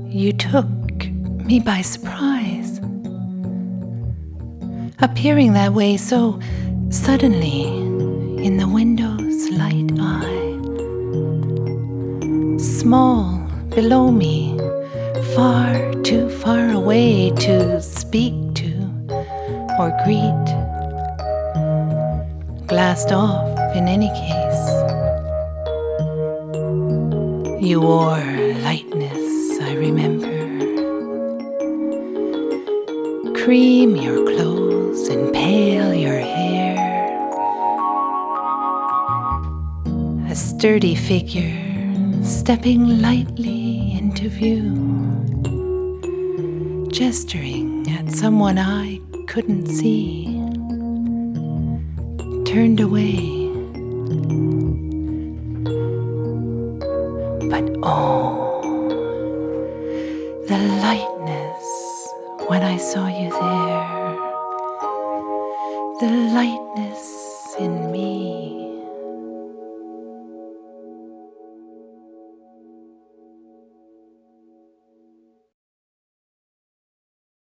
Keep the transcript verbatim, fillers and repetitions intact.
You took me by surprise, appearing that way so suddenly in the window's light eye. Small below me, far too far away to speak to or greet. Glassed off in any case. You wore lightness, I remember. Cream your clothes and pale your hair. A sturdy figure stepping lightly into view, gesturing at someone I couldn't see, turned away. But oh, the lightness when I saw you there, the lightness in me.